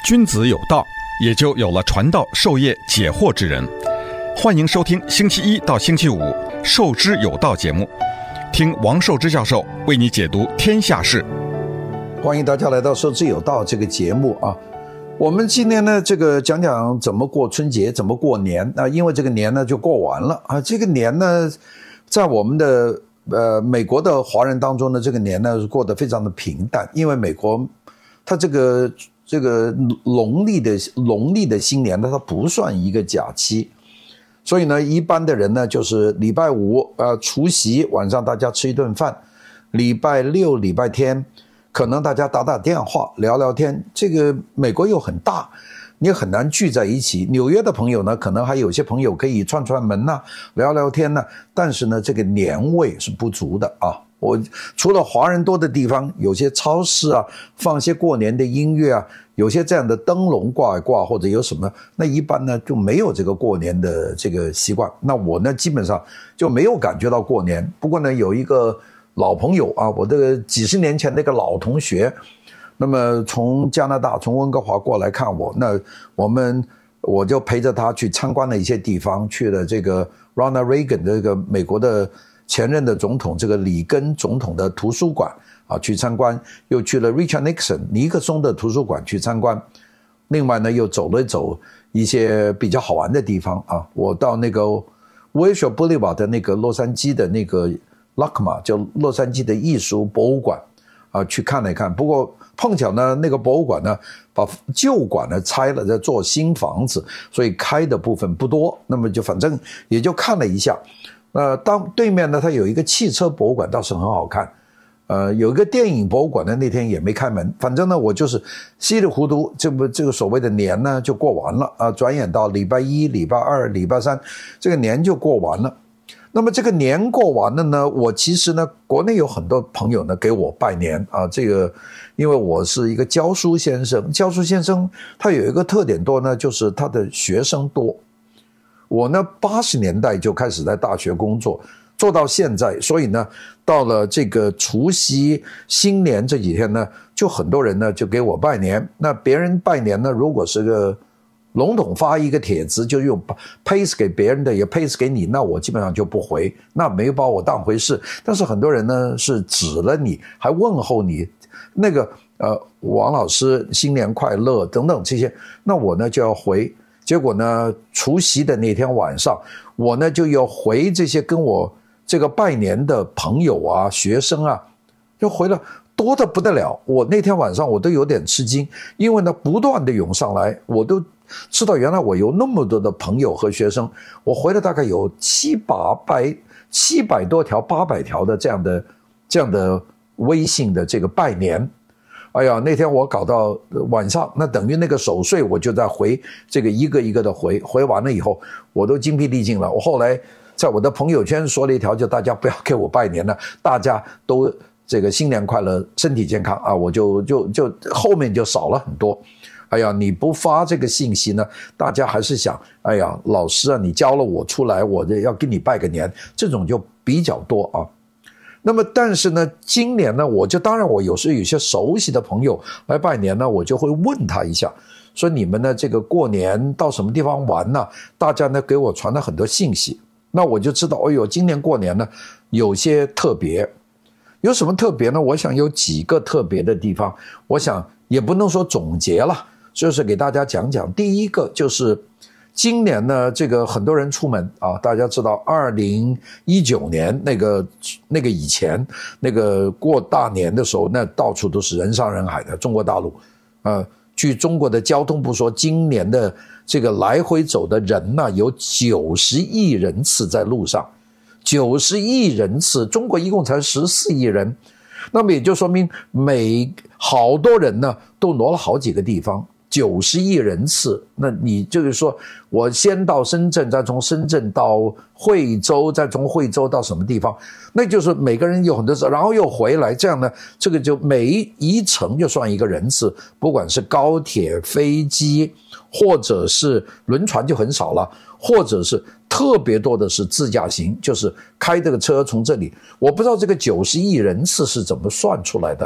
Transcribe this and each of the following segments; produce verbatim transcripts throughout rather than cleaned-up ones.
君子有道，也就有了传道授业解惑之人。欢迎收听星期一到星期五《授之有道》节目，听王寿之教授为你解读天下事。 欢迎大家来到《授之有道》这个节目啊。我们今天呢，这个讲讲怎么过春节，怎么过年啊？因为这个年呢就过完了啊。这个年呢，在我们的呃美国的华人当中呢，这个年呢过得非常的平淡，因为美国它这个这个农历的农历的新年呢，它不算一个假期，所以呢，一般的人呢就是礼拜五呃除夕晚上大家吃一顿饭，礼拜六礼拜天可能大家打打电话聊聊天。这个美国又很大，你很难聚在一起。纽约的朋友呢，可能还有些朋友可以串串门呐、啊，聊聊天呐、啊，但是呢，这个年味是不足的啊。我除了华人多的地方，有些超市啊放些过年的音乐啊，有些这样的灯笼挂一挂，或者有什么，那一般呢就没有这个过年的这个习惯。那我呢基本上就没有感觉到过年。不过呢，有一个老朋友啊，我这个几十年前那个老同学，那么从加拿大从温哥华过来看我，那我们我就陪着他去参观了一些地方，去了这个 Ronald Reagan 这个美国的前任的总统，这个里根总统的图书馆啊去参观，又去了 Richard Nixon 尼克松的图书馆去参观。另外呢，又走了走一些比较好玩的地方啊，我到那个 Wilshire Boulevard 的那个洛杉矶的那个 L A C M A 就洛杉矶的艺术博物馆啊去看了一看。不过碰巧呢，那个博物馆呢把旧馆呢拆了，在做新房子，所以开的部分不多，那么就反正也就看了一下。呃，当对面呢，它有一个汽车博物馆，倒是很好看。呃，有一个电影博物馆呢，那天也没开门。反正呢，我就是稀里糊涂，这不这个所谓的年呢就过完了啊。转眼到礼拜一、礼拜二、礼拜三，这个年就过完了。那么这个年过完了呢，我其实呢，国内有很多朋友呢给我拜年啊。这个，因为我是一个教书先生，教书先生他有一个特点多呢，就是他的学生多。我呢，八十年代就开始在大学工作，做到现在，所以呢，到了这个除夕、新年这几天呢，就很多人呢就给我拜年。那别人拜年呢，如果是个笼统发一个帖子，就用 paste 给别人的，也 paste 给你，那我基本上就不回，那没有把我当回事。但是很多人呢是指了你，还问候你，那个呃，王老师新年快乐等等这些，那我呢就要回。结果呢，除夕的那天晚上，我呢就要回这些跟我这个拜年的朋友啊、学生啊，就回了多得不得了。我那天晚上我都有点吃惊，因为呢不断的涌上来，我都知道原来我有那么多的朋友和学生，我回了大概有七八百、七百多条、八百条的这样的这样的微信的这个拜年。哎呀，那天我搞到晚上，那等于那个守岁，我就在回这个一个一个的回，回完了以后，我都精疲力尽了。我后来在我的朋友圈说了一条，就大家不要给我拜年了，大家都这个新年快乐，身体健康啊！我就就就后面就少了很多。哎呀，你不发这个信息呢，大家还是想，哎呀，老师啊，你教了我出来，我要给你拜个年，这种就比较多啊。那么但是呢，今年呢，我就当然我有时候有些熟悉的朋友来拜年呢，我就会问他一下，说你们呢这个过年到什么地方玩呢？大家呢给我传了很多信息，那我就知道，哎呦，今年过年呢有些特别。有什么特别呢？我想有几个特别的地方，我想也不能说总结了，就是给大家讲讲。第一个就是今年呢，这个很多人出门啊，大家知道二零一九年那个那个以前那个过大年的时候，那到处都是人山人海的中国大陆。呃，据中国的交通部说，今年的这个来回走的人呢，有九十亿人次在路上，九十亿人次，中国一共才十四亿人，那么也就说明每好多人呢都挪了好几个地方。九十亿人次，那你就是说我先到深圳，再从深圳到惠州，再从惠州到什么地方，那就是每个人有很多次，然后又回来，这样呢，这个就每一程就算一个人次，不管是高铁、飞机，或者是轮船就很少了，或者是特别多的是自驾行，就是开这个车从这里，我不知道这个九十亿人次是怎么算出来的。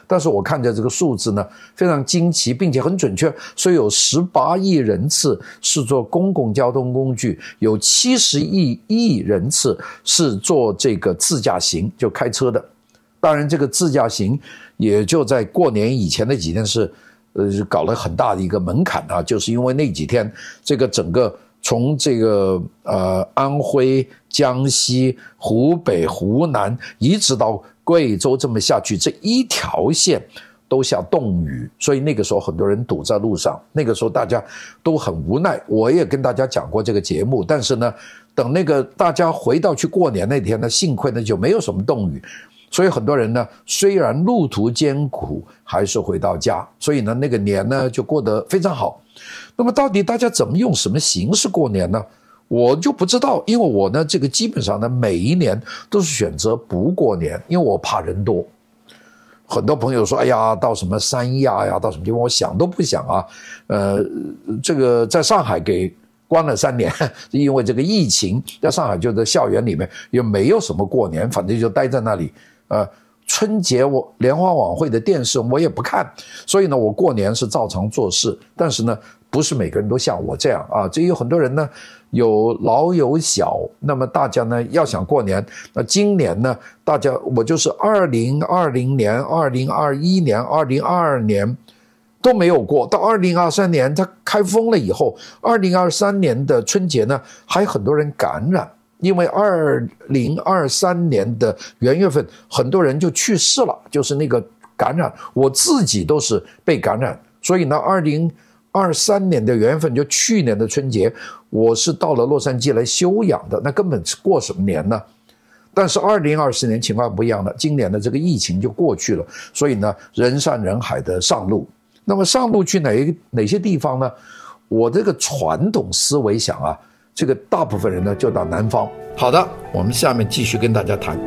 但是我看着这个数字呢，非常惊奇，并且很准确，所以有十八亿人次是坐公共交通工具，有七十亿亿人次是坐这个自驾行，就开车的。当然，这个自驾行也就在过年以前那几天是，呃，搞了很大的一个门槛啊，就是因为那几天这个整个从这个呃安徽、江西、湖北、湖南，一直到贵州这么下去，这一条线都下冻雨，所以那个时候很多人堵在路上，那个时候大家都很无奈。我也跟大家讲过这个节目，但是呢，等那个大家回到去过年那天呢，幸亏呢就没有什么冻雨。所以很多人呢，虽然路途艰苦，还是回到家，所以呢，那个年呢就过得非常好。那么到底大家怎么用什么形式过年呢？我就不知道，因为我呢，这个基本上呢，每一年都是选择不过年，因为我怕人多。很多朋友说，哎呀，到什么三亚呀，到什么地方，我想都不想啊。呃，这个在上海给关了三年，因为这个疫情，在上海就在校园里面也没有什么过年，反正就待在那里。呃，春节我联欢晚会的电视我也不看，所以呢，我过年是照常做事。但是呢，不是每个人都像我这样啊，这有很多人呢，有老有小。那么大家呢，要想过年，那今年呢，大家我就是二零二零年、二零二一年、二零二二年都没有过，到二零二三年它开封了以后，二零二三年的春节呢，还很多人感染。因为二零二三年的元月份，很多人就去世了，就是那个感染，我自己都是被感染，所以呢，二零二三年的元月份，就去年的春节，我是到了洛杉矶来休养的，那根本是过什么年呢？但是二零二四年情况不一样了，今年的这个疫情就过去了，所以呢，人山人海的上路。那么上路去哪一哪些地方呢？我这个传统思维想啊，这个大部分人呢就到南方。好的，我们下面继续跟大家谈。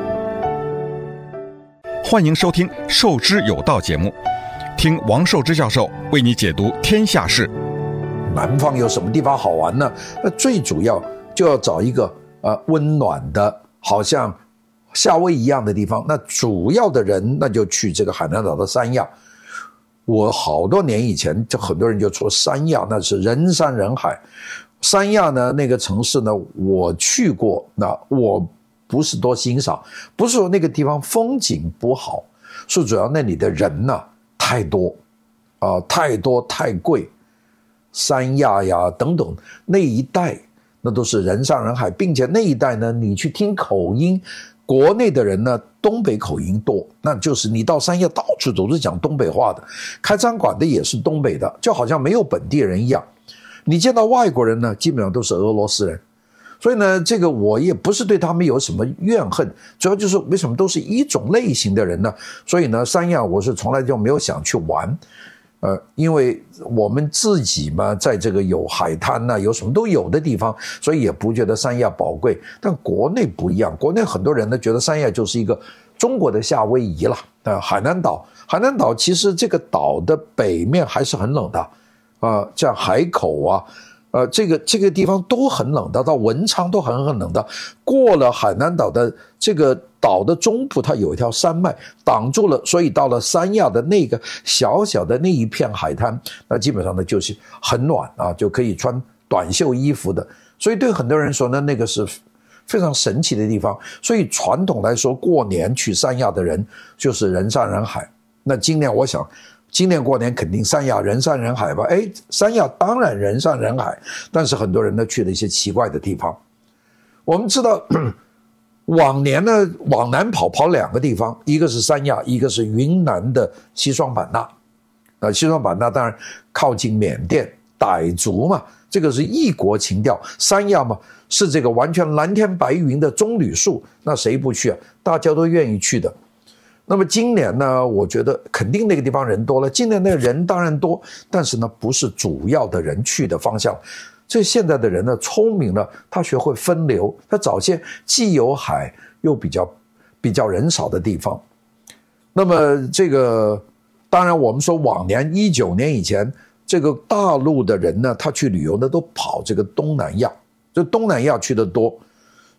欢迎收听《授之有道》节目，听王寿之教授为你解读天下事。 南方有什么地方好玩呢？那最主要就要找一个呃温暖的，好像夏威夷一样的地方。那主要的人那就去这个海南岛的三亚。我好多年以前，就很多人就说三亚那是人山人海。三亚呢，那个城市呢，我去过，那我不是多欣赏，不是说那个地方风景不好，是主要那里的人呢、啊、太多啊、呃，太多太贵。三亚呀等等那一带，那都是人山人海，并且那一带呢，你去听口音，国内的人呢，东北口音多，那就是你到三亚到处都是讲东北话的，开餐馆的也是东北的，就好像没有本地人一样。你见到外国人呢，基本上都是俄罗斯人，所以呢，这个我也不是对他们有什么怨恨，主要就是为什么都是一种类型的人呢？所以呢，三亚我是从来就没有想去玩，呃，因为我们自己嘛，在这个有海滩呐、有什么都有的地方，所以也不觉得三亚宝贵。但国内不一样，国内很多人呢觉得三亚就是一个中国的夏威夷了，呃，海南岛，海南岛其实这个岛的北面还是很冷的。啊、呃，像海口啊，呃，这个这个地方都很冷的，到文昌都很很冷的。过了海南岛的这个岛的中部，它有一条山脉挡住了，所以到了三亚的那个小小的那一片海滩，那基本上呢就是很暖啊，就可以穿短袖衣服的。所以对很多人说呢，那个是非常神奇的地方。所以传统来说，过年去三亚的人就是人山人海。那今年我想。今年过年肯定三亚人山人海吧？哎，三亚当然人山人海，但是很多人呢去了一些奇怪的地方。我们知道，往年呢往南跑跑两个地方，一个是三亚，一个是云南的西双版纳。呃，西双版纳当然靠近缅甸，傣族嘛，这个是异国情调。三亚嘛是这个完全蓝天白云的棕榈树，那谁不去啊？大家都愿意去的。那么今年呢，我觉得肯定那个地方人多了。今年那个人当然多，但是呢，不是主要的人去的方向。这现在的人呢，聪明了，他学会分流，他找些既有海又比较比较人少的地方。那么这个，当然我们说往年一九年以前，这个大陆的人呢，他去旅游呢，都跑这个东南亚，就东南亚去的多。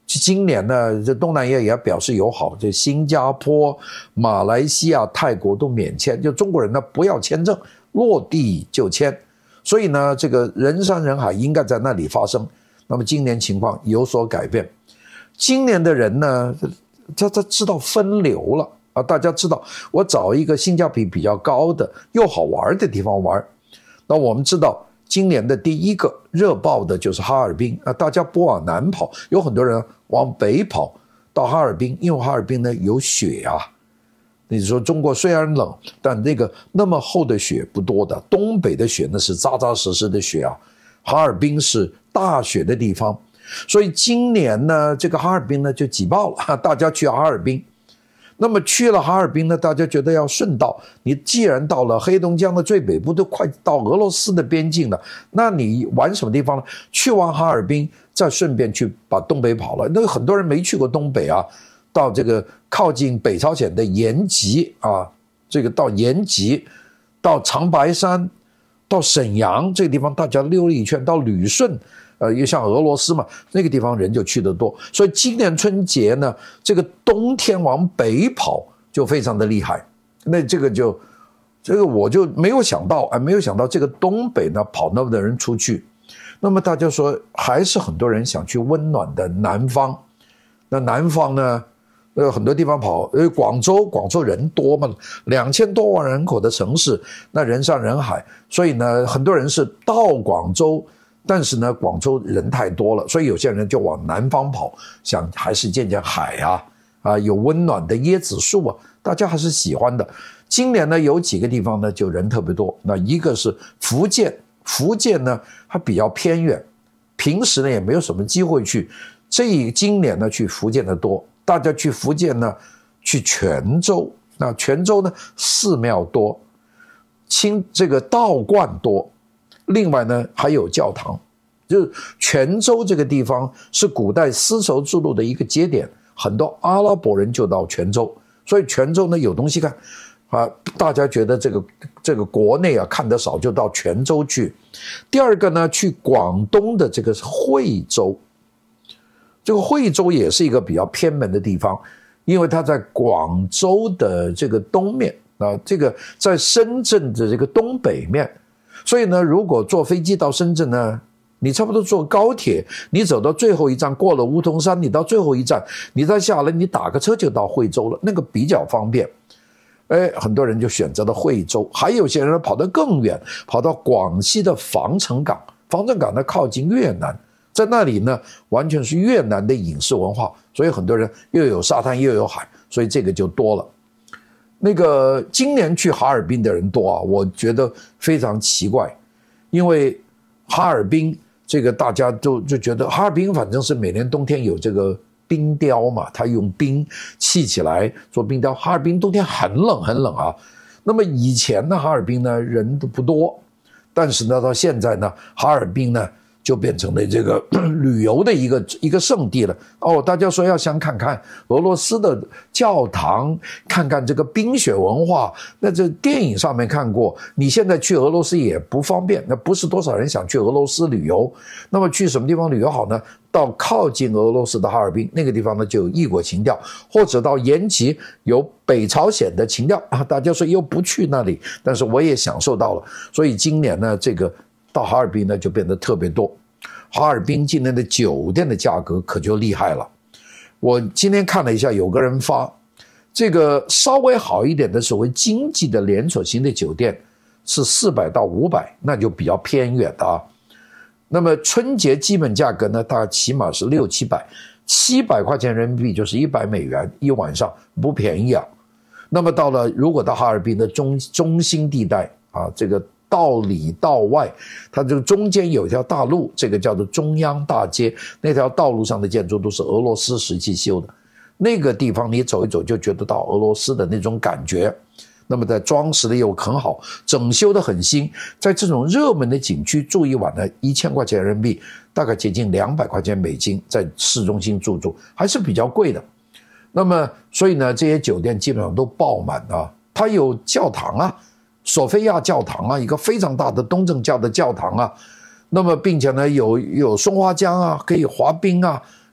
今年呢，这东南亚也表示友好，这新加坡、马来西亚、泰国都免签，就中国人呢不要签证，落地就签。所以呢，这个人山人海应该在那里发生。那么今年情况有所改变，今年的人呢，他他知道分流了啊，大家知道我找一个性价比比较高的又好玩的地方玩。那我们知道今年的第一个热爆的就是哈尔滨啊，大家不往南跑，有很多人往北跑到哈尔滨，因为哈尔滨呢有雪啊。你说中国虽然冷，但那个那么厚的雪不多的，东北的雪那是扎扎实实的雪啊，哈尔滨是大雪的地方，所以今年呢，这个哈尔滨呢就挤爆了，大家去哈尔滨。那么去了哈尔滨呢，大家觉得要顺道，你既然到了黑龙江的最北部，都快到俄罗斯的边境了，那你玩什么地方呢？去完哈尔滨，再顺便去把东北跑了。那很多人没去过东北啊，到这个靠近北朝鲜的延吉啊，这个到延吉，到长白山，到沈阳这个地方，大家溜了一圈，到旅顺。呃，又像俄罗斯嘛，那个地方人就去得多，所以今年春节呢，这个冬天往北跑就非常的厉害。那这个就，这个我就没有想到，哎，没有想到这个东北呢跑那么多人出去。那么大家说，还是很多人想去温暖的南方。那南方呢，呃，很多地方跑，因为广州，广州人多嘛，两千多万人口的城市，那人山人海，所以呢，很多人是到广州。但是呢，广州人太多了，所以有些人就往南方跑，想还是见见海啊，啊，有温暖的椰子树啊，大家还是喜欢的。今年呢，有几个地方呢就人特别多，那一个是福建，福建呢它比较偏远，平时呢也没有什么机会去，这今年呢去福建的多，大家去福建呢去泉州，那泉州呢寺庙多，清这个道观多。另外呢，还有教堂，就是泉州这个地方是古代丝绸之路的一个节点，很多阿拉伯人就到泉州，所以泉州呢有东西看啊。大家觉得这个这个国内啊看得少，就到泉州去。第二个呢，去广东的这个惠州，这个惠州也是一个比较偏门的地方，因为它在广州的这个东面啊，这个在深圳的这个东北面。所以呢，如果坐飞机到深圳呢，你差不多坐高铁，你走到最后一站，过了梧桐山，你到最后一站，你再下来，你打个车就到惠州了，那个比较方便。哎，很多人就选择了惠州，还有些人跑得更远，跑到广西的防城港。防城港呢靠近越南，在那里呢完全是越南的饮食文化，所以很多人又有沙滩又有海，所以这个就多了。那个今年去哈尔滨的人多啊，我觉得非常奇怪，因为哈尔滨这个大家都就觉得哈尔滨反正是每年冬天有这个冰雕嘛，他用冰砌起来做冰雕。哈尔滨冬天很冷很冷啊。那么以前呢，哈尔滨呢人都不多，但是呢到现在呢，哈尔滨呢就变成了这个旅游的一个一个圣地了。哦，大家说要想看看俄罗斯的教堂，看看这个冰雪文化，那这电影上面看过，你现在去俄罗斯也不方便，那不是多少人想去俄罗斯旅游。那么去什么地方旅游好呢？到靠近俄罗斯的哈尔滨，那个地方呢就有异国情调，或者到延吉有北朝鲜的情调啊。大家说又不去那里，但是我也享受到了。所以今年呢，这个到哈尔滨呢就变得特别多。哈尔滨今年的酒店的价格可就厉害了。我今天看了一下，有个人发这个稍微好一点的所谓经济的连锁型的酒店是四百到五百，那就比较偏远的啊。那么春节基本价格呢，大概起码是六七百，七百块钱人民币就是一百美元一晚上，不便宜啊。那么到了如果到哈尔滨的中中心地带啊，这个道里道外，它这个中间有一条大路，这个叫做中央大街，那条道路上的建筑都是俄罗斯时期修的，那个地方你走一走就觉得到俄罗斯的那种感觉。那么在装饰的又很好，整修的很新，在这种热门的景区住一晚呢，一千块钱人民币，大概接近两百块钱美金，在市中心住住还是比较贵的。那么所以呢，这些酒店基本上都爆满啊，它有教堂啊，索菲亚教堂啊，一个非常大的东正教的教堂啊。那么并且呢有有松花江啊，可以滑冰啊，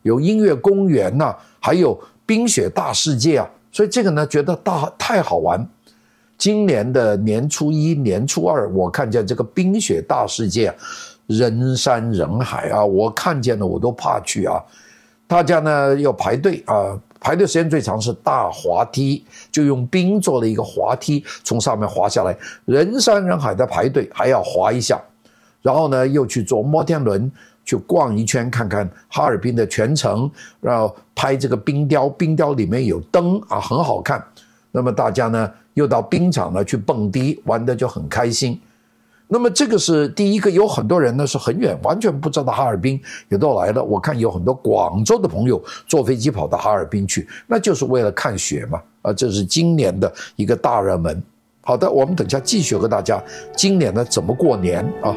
有音乐公园呐、啊，还有冰雪大世界啊，所以这个呢觉得大太好玩。今年的年初一、年初二，我看见这个冰雪大世界啊，人山人海啊，我看见了我都怕去啊。大家呢要排队啊，排队时间最长是大滑梯，就用冰做了一个滑梯，从上面滑下来，人山人海的排队，还要滑一下，然后呢又去坐摩天轮去逛一圈，看看哈尔滨的全城，然后拍这个冰雕，冰雕里面有灯啊，很好看。那么大家呢又到冰场呢去蹦迪，玩得就很开心。那么这个是第一个，有很多人呢是很远，完全不知道哈尔滨也都来了。我看有很多广州的朋友坐飞机跑到哈尔滨去，那就是为了看雪嘛。啊，这是今年的一个大热门。好的，我们等一下继续和大家今年呢怎么过年啊。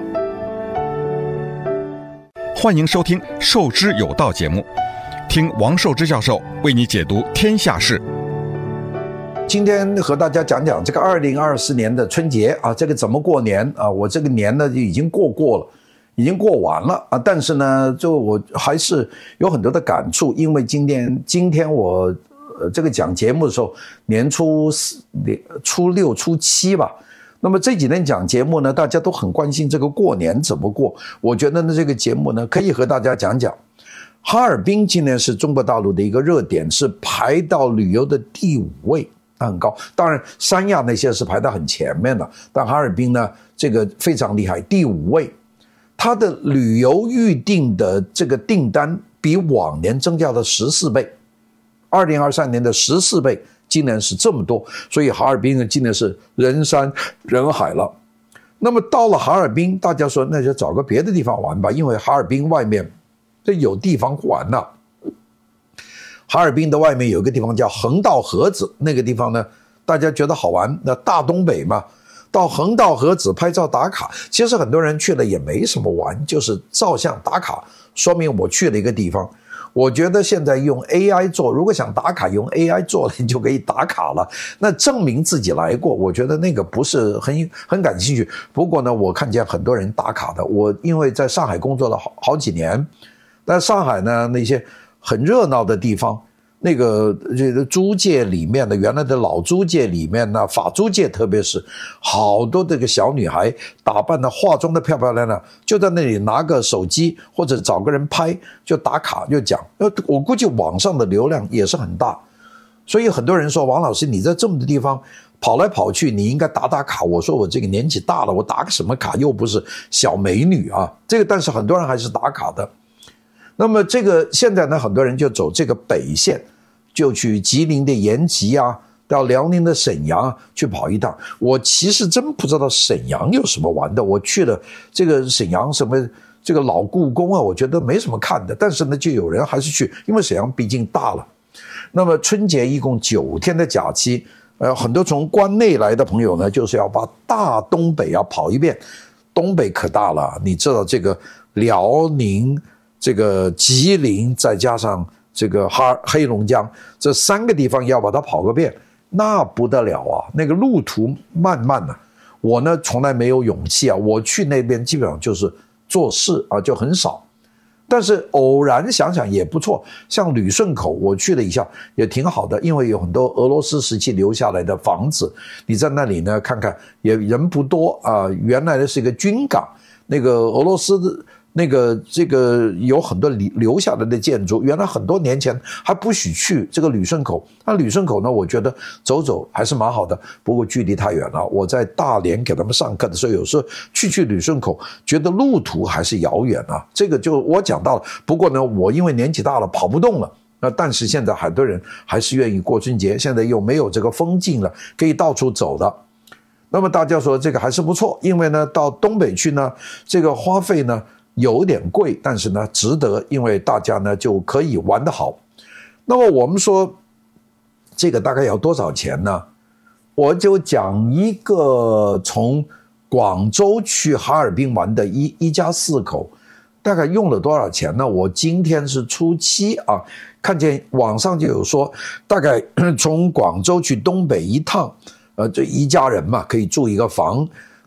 欢迎收听《受之有道》节目，听王寿之教授为你解读天下事。 今天和大家讲讲这个二零二四年的春节啊，这个怎么过年啊？我这个年呢就已经过过了，已经过完了啊。但是呢，就我还是有很多的感触，因为今天今天我呃这个讲节目的时候，年初四、初六、初七吧。那么这几天讲节目呢，大家都很关心这个过年怎么过。我觉得呢，这个节目呢可以和大家讲讲。哈尔滨今年是中国大陆的一个热点，是排到旅游的第五位。很高，当然三亚那些是排到很前面的，但哈尔滨呢这个非常厉害，第五位。它的旅游预订的这个订单比往年增加了十四倍，二零二三年的十四倍，今年是这么多，所以哈尔滨呢今年是人山人海了。那么到了哈尔滨，大家说那就找个别的地方玩吧，因为哈尔滨外面这有地方玩呐、啊。哈尔滨的外面有一个地方叫横道河子，那个地方呢大家觉得好玩，那大东北嘛，到横道河子拍照打卡，其实很多人去了也没什么玩，就是照相打卡，说明我去了一个地方。我觉得现在用 A I 做，如果想打卡用 A I 做了，你就可以打卡了，那证明自己来过，我觉得那个不是很很感兴趣。不过呢，我看见很多人打卡的，我因为在上海工作了好好几年，但上海呢那些很热闹的地方，那个这个租界里面的原来的老租界里面呢，法租界特别是好多这个小女孩打扮的化妆的漂漂亮亮，就在那里拿个手机或者找个人拍就打卡就讲，我估计网上的流量也是很大，所以很多人说王老师你在这么的地方跑来跑去，你应该打打卡。我说我这个年纪大了，我打个什么卡，又不是小美女啊，这个但是很多人还是打卡的。那么这个现在呢，很多人就走这个北线，就去吉林的延吉啊，到辽宁的沈阳啊去跑一趟。我其实真不知道沈阳有什么玩的，我去了这个沈阳什么这个老故宫啊，我觉得没什么看的，但是呢就有人还是去，因为沈阳毕竟大了。那么春节一共九天的假期，呃，很多从关内来的朋友呢，就是要把大东北啊跑一遍。东北可大了，你知道这个辽宁、这个吉林，再加上这个哈黑龙江这三个地方要把它跑个遍，那不得了啊！那个路途漫漫啊，我呢从来没有勇气啊，我去那边基本上就是做事啊，就很少。但是偶然想想也不错，像旅顺口我去了一下也挺好的，因为有很多俄罗斯时期留下来的房子，你在那里呢看看也人不多啊，原来的是一个军港，那个俄罗斯的那个这个有很多留下来的建筑，原来很多年前还不许去这个旅顺口。那旅顺口呢，我觉得走走还是蛮好的，不过距离太远了。我在大连给他们上课的时候，有时候去去旅顺口，觉得路途还是遥远啊。这个就我讲到了。不过呢，我因为年纪大了，跑不动了。那但是现在很多人还是愿意过春节，现在又没有这个封禁了，可以到处走的。那么大家说这个还是不错，因为呢，到东北去呢，这个花费呢有点贵，但是呢值得，因为大家呢就可以玩得好。那么我们说这个大概要多少钱呢？我就讲一个从广州去哈尔滨玩的一一家四口，大概用了多少钱呢？我今天是初七啊，看见网上就有说，大概从广州去东北一趟，呃，这一家人嘛可以住一个房。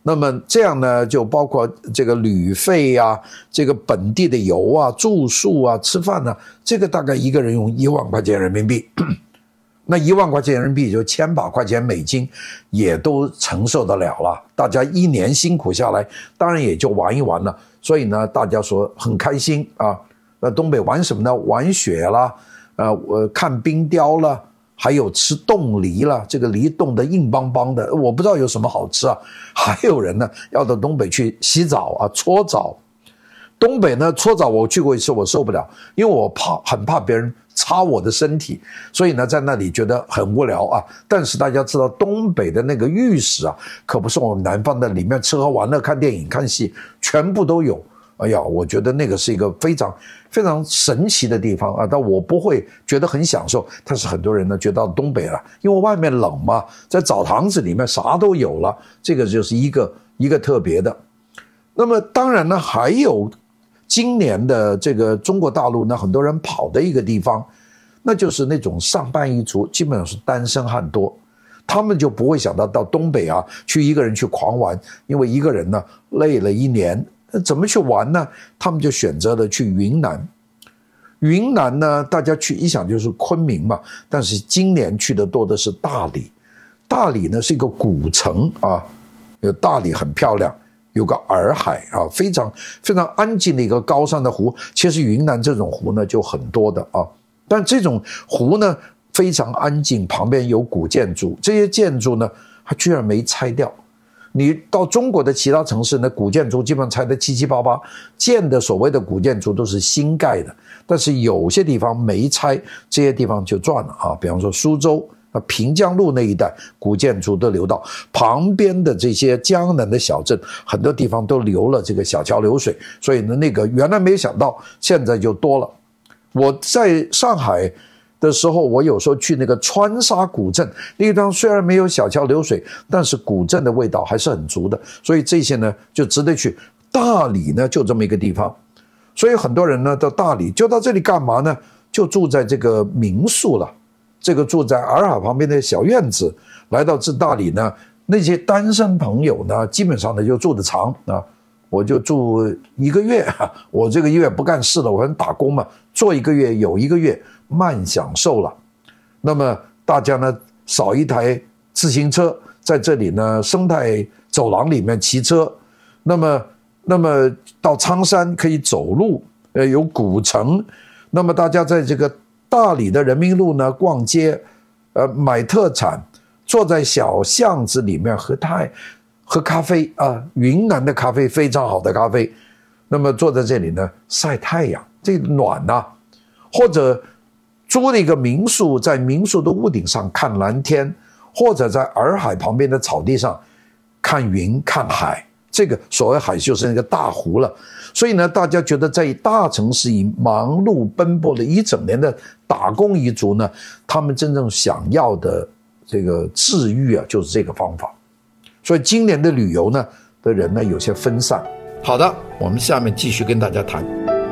那么这样呢，就包括这个旅费啊，这个本地的油啊、住宿啊、吃饭啊，这个大概一个人用一万块钱人民币，那一万块钱人民币就千把块钱美金，也都承受得了了。大家一年辛苦下来，当然也就玩一玩了。所以呢，大家说很开心啊。那东北玩什么呢？玩雪啦，呃，我看冰雕啦。还有吃冻梨了，这个梨冻得硬邦邦的，我不知道有什么好吃啊。还有人呢要到东北去洗澡啊，搓澡。东北呢搓澡我去过一次，我受不了，因为我怕很怕别人擦我的身体，所以呢在那里觉得很无聊啊。但是大家知道东北的那个浴室啊，可不是我们南方的，里面吃喝玩乐、看电影、看戏全部都有。哎呀，我觉得那个是一个非常非常神奇的地方啊，但我不会觉得很享受。但是很多人呢觉得到东北了，因为外面冷嘛，在澡堂子里面啥都有了，这个就是一个一个特别的。那么当然呢，还有今年的这个中国大陆呢，很多人跑的一个地方，那就是那种上班一族，基本上是单身汉多。他们就不会想到到东北啊，去一个人去狂玩，因为一个人呢累了一年。怎么去玩呢？他们就选择了去云南。云南呢，大家去一想就是昆明嘛，但是今年去的多的是大理。大理呢是一个古城啊，有大理很漂亮，有个洱海啊，非常非常安静的一个高山的湖。其实云南这种湖呢就很多的啊，但这种湖呢非常安静，旁边有古建筑，这些建筑呢它居然没拆掉。你到中国的其他城市呢，古建筑基本上拆得七七八八，建的所谓的古建筑都是新盖的，但是有些地方没拆，这些地方就赚了啊。比方说苏州啊，平江路那一带古建筑都留到旁边的这些江南的小镇，很多地方都留了这个小桥流水，所以呢，那个原来没想到，现在就多了。我在上海的时候，我有时候去那个川沙古镇，那个地方虽然没有小桥流水，但是古镇的味道还是很足的，所以这些呢就值得去。大理呢就这么一个地方，所以很多人呢到大理就到这里干嘛呢？就住在这个民宿了，这个住在洱海旁边的小院子。来到这大理呢，那些单身朋友呢，基本上呢就住得长啊。我就住一个月，我这个月不干事了，我很打工嘛，做一个月有一个月慢享受了。那么大家呢少一台自行车，在这里呢生态走廊里面骑车，那么那么到苍山可以走路，呃有古城，那么大家在这个大理的人民路呢逛街，呃买特产，坐在小巷子里面喝太喝咖啡啊，云南的咖啡非常好的咖啡，那么坐在这里呢晒太阳，这暖啊，或者租了一个民宿，在民宿的屋顶上看蓝天，或者在洱海旁边的草地上看云看海，这个所谓海就是那个大湖了。所以呢，大家觉得在大城市以忙碌奔波了一整年的打工一族呢，他们真正想要的这个治愈啊，就是这个方法。所以今年的旅游呢的人呢有些分散。好的，我们下面继续跟大家谈。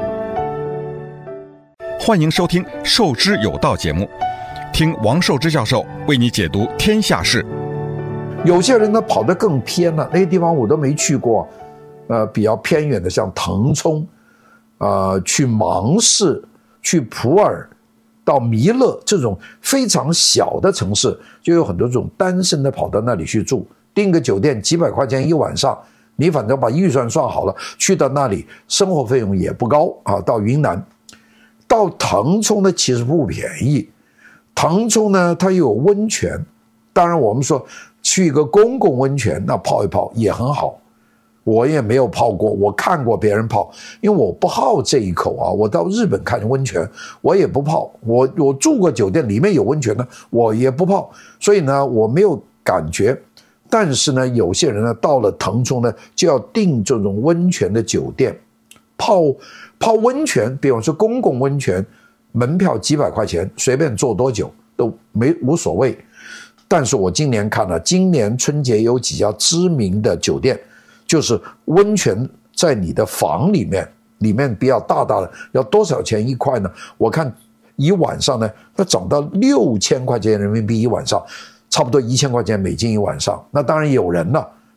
欢迎收听《授之有道》节目，听王寿之教授为你解读天下事。 有些人呢跑得更偏了，那些地方我都没去过，呃，比较偏远的，像腾冲，呃，去芒市，去普洱，到弥勒这种非常小的城市，就有很多这种单身的跑到那里去住。订个酒店几百块钱一晚上，你反正把预算算好了，去到那里生活费用也不高啊。到云南，到腾冲呢其实不便宜，腾冲呢它有温泉，当然我们说去一个公共温泉那泡一泡也很好，我也没有泡过，我看过别人泡，因为我不好这一口啊。我到日本看温泉我也不泡，我我住过酒店里面有温泉呢我也不泡，所以呢我没有感觉。但是呢，有些人呢到了腾冲呢，就要订这种温泉的酒店，泡泡温泉，比方说公共温泉，门票几百块钱，随便坐多久都没无所谓。但是我今年看了，今年春节有几家知名的酒店，就是温泉在你的房里面，里面比较大大的，要多少钱一块呢？我看一晚上呢，它涨到六千块钱人民币一晚上。差不多一千块钱美金一晚上，那当然有人了，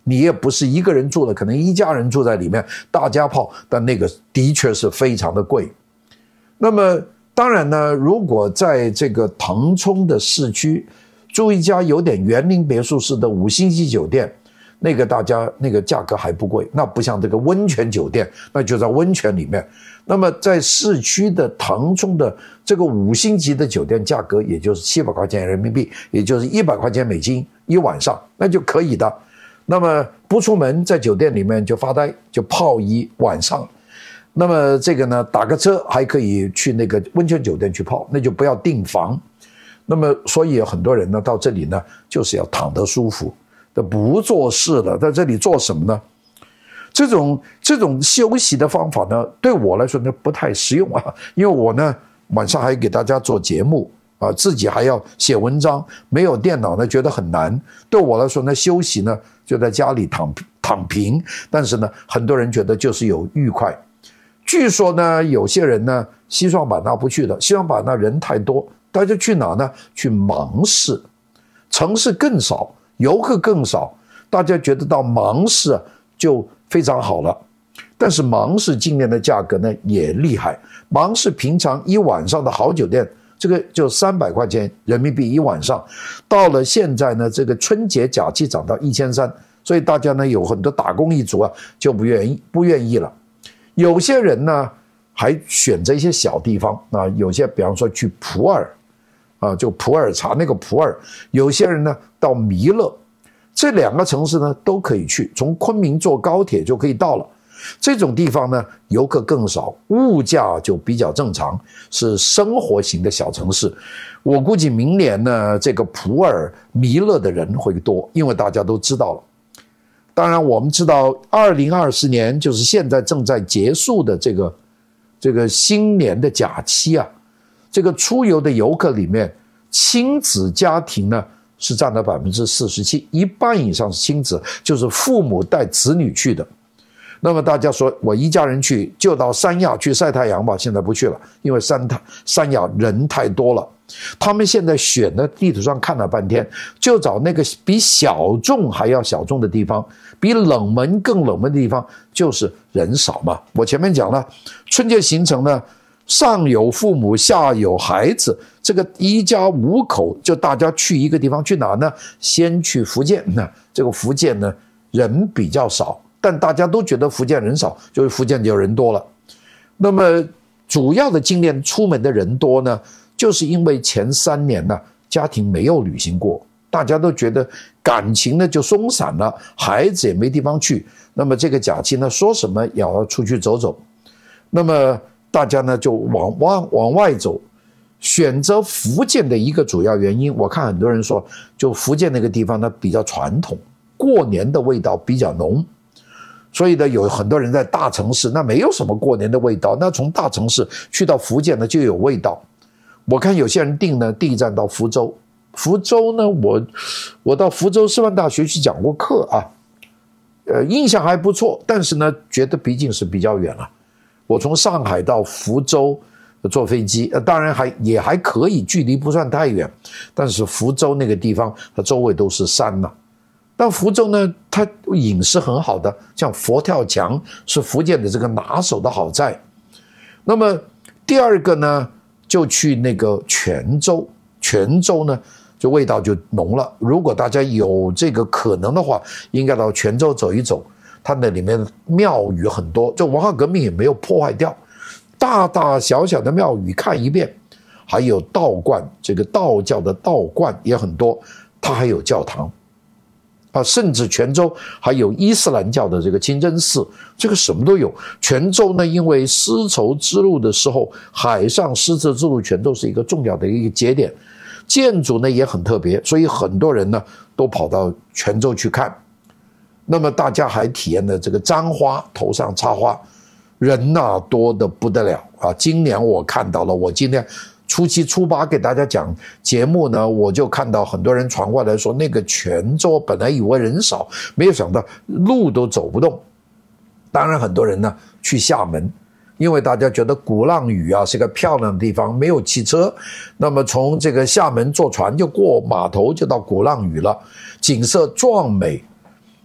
你也不是一个人住的，可能一家人住在里面，大家泡，但那个的确是非常的贵。那么当然呢，如果在这个腾冲的市区住一家有点园林别墅式的五星级酒店，那个大家那个价格还不贵，那不像这个温泉酒店，那就在温泉里面。那么在市区的腾冲的这个五星级的酒店价格也就是七百块钱人民币，也就是一百块钱美金一晚上，那就可以的。那么不出门，在酒店里面就发呆，就泡一晚上。那么这个呢，打个车还可以去那个温泉酒店去泡，那就不要订房。那么所以很多人呢到这里呢就是要躺得舒服，不做事了，在这里做什么呢？这种这种休息的方法呢，对我来说呢不太实用啊，因为我呢晚上还给大家做节目啊，自己还要写文章，没有电脑呢觉得很难。对我来说呢，休息呢就在家里躺躺平，但是呢，很多人觉得就是有愉快。据说呢，有些人呢西双版纳不去的，西双版纳人太多，大家去哪呢？去芒市，城市更少，游客更少，大家觉得到芒市就非常好了。但是芒市今年的价格呢也厉害，芒市平常一晚上的好酒店，这个就三百块钱人民币一晚上，到了现在呢，这个春节假期涨到一千三，所以大家呢有很多打工一族啊就不愿意不愿意了。有些人呢还选择一些小地方啊，有些比方说去普洱啊，就普洱茶那个普洱，有些人呢到弥勒。这两个城市呢都可以去，从昆明坐高铁就可以到了。这种地方呢游客更少，物价就比较正常，是生活型的小城市。我估计明年呢这个普洱弥勒的人会多，因为大家都知道了。当然我们知道二零二四年就是现在正在结束的这个这个新年的假期啊，这个出游的游客里面亲子家庭呢是占了 百分之四十七， 一半以上是亲子，就是父母带子女去的。那么大家说我一家人去就到三亚去晒太阳吧，现在不去了，因为三三亚人太多了。他们现在选的地图上看了半天，就找那个比小众还要小众的地方，比冷门更冷门的地方，就是人少嘛。我前面讲了，春节行程呢上有父母下有孩子，这个一家五口就大家去一个地方，去哪呢？先去福建呢，这个福建呢人比较少，但大家都觉得福建人少，就是福建就人多了。那么主要的今年出门的人多呢，就是因为前三年呢家庭没有旅行过，大家都觉得感情呢就松散了，孩子也没地方去，那么这个假期呢说什么也要出去走走，那么大家呢就往往往外走。选择福建的一个主要原因，我看很多人说就福建那个地方呢比较传统，过年的味道比较浓，所以呢有很多人在大城市那没有什么过年的味道，那从大城市去到福建呢就有味道。我看有些人订呢第一站到福州，福州呢我我到福州师范大学去讲过课啊，呃印象还不错，但是呢觉得毕竟是比较远了。我从上海到福州坐飞机，呃当然还也还可以，距离不算太远，但是福州那个地方它周围都是山呐、啊。但福州呢它饮食很好的，像佛跳墙是福建的这个拿手的好菜。那么第二个呢就去那个泉州，泉州呢就味道就浓了。如果大家有这个可能的话，应该到泉州走一走，它那里面庙宇很多，就文化革命也没有破坏掉，大大小小的庙宇看一遍，还有道观，这个道教的道观也很多，它还有教堂啊，甚至泉州还有伊斯兰教的这个清真寺，这个什么都有。泉州呢，因为丝绸之路的时候，海上丝绸之路泉州是一个重要的一个节点，建筑呢也很特别，所以很多人呢都跑到泉州去看。那么大家还体验了这个簪花，头上插花，人呐、啊、多得不得了啊！今年我看到了，我今天初七初八给大家讲节目呢，我就看到很多人传过来说，那个泉州本来以为人少，没有想到路都走不动。当然很多人呢去厦门，因为大家觉得鼓浪屿啊是个漂亮的地方，没有汽车，那么从这个厦门坐船就过码头就到鼓浪屿了，景色壮美。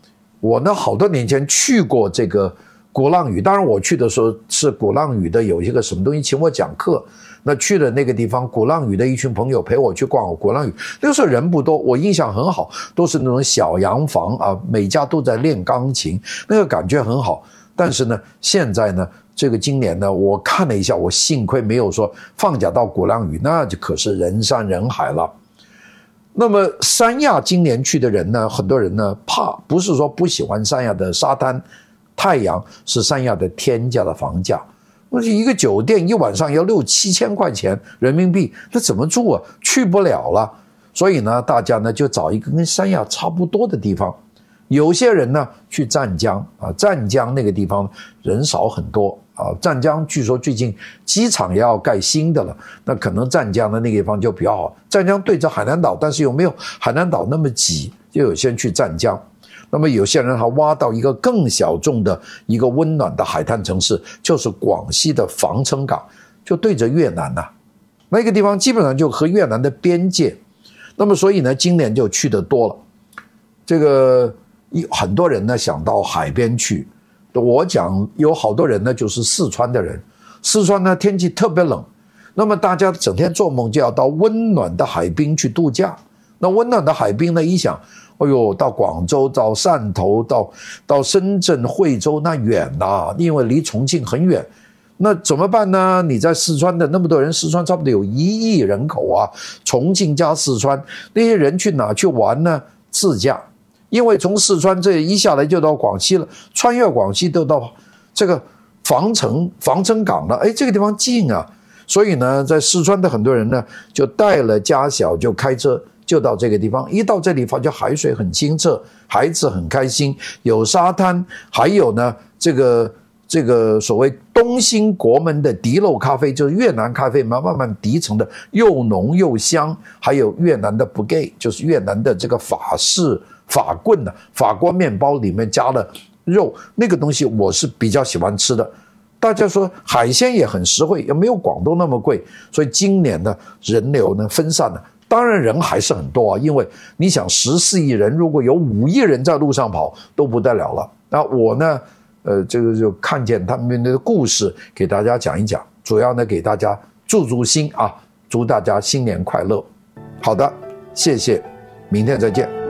我呢好多年前去过这个鼓浪屿，当然我去的时候是鼓浪屿的有一个什么东西请我讲课，那去了那个地方，鼓浪屿的一群朋友陪我去逛鼓浪屿，那个时候人不多，我印象很好，都是那种小洋房啊，每家都在练钢琴，那个感觉很好。但是呢，现在呢，这个今年呢，我看了一下，我幸亏没有说放假到鼓浪屿，那就可是人山人海了。那么三亚今年去的人呢，很多人呢怕，不是说不喜欢三亚的沙滩太阳，是三亚的天价的房价。那一个酒店一晚上要六七千块钱人民币，那怎么住啊？去不了了。所以呢，大家呢就找一个跟三亚差不多的地方。有些人呢去湛江啊，湛江那个地方人少很多啊。湛江据说最近机场也要盖新的了，那可能湛江的那个地方就比较好。湛江对着海南岛，但是有没有海南岛那么挤？就有些人去湛江。那么有些人还挖到一个更小众的一个温暖的海滩城市，就是广西的防城港，就对着越南呐、啊，那个地方基本上就和越南的边界。那么所以呢，今年就去得多了。这个很多人呢想到海边去，我讲有好多人呢就是四川的人，四川呢天气特别冷，那么大家整天做梦就要到温暖的海滨去度假。那温暖的海滨呢，一想，哎呦，到广州、到汕头、到到深圳、惠州，那远呐，因为离重庆很远。那怎么办呢？你在四川的那么多人，四川差不多有一亿人口啊，重庆加四川，那些人去哪去玩呢？自驾，因为从四川这一下来就到广西了，穿越广西都到这个防城防城港了，哎，这个地方近啊，所以呢，在四川的很多人呢，就带了家小就开车。就到这个地方，一到这里发觉海水很清澈，孩子很开心，有沙滩，还有呢，这个这个所谓东兴国门的滴漏咖啡，就是越南咖啡慢慢慢滴成的，又浓又香，还有越南的 baguette， 就是越南的这个法式法棍呢、啊，法国面包里面加了肉，那个东西我是比较喜欢吃的。大家说海鲜也很实惠，也没有广东那么贵，所以今年呢人流呢分散了。当然人还是很多啊，因为你想十四亿人，如果有五亿人在路上跑，都不得了了。那我呢，呃，这个就看见他们的故事，给大家讲一讲，主要呢给大家助助心啊，祝大家新年快乐。好的，谢谢，明天再见。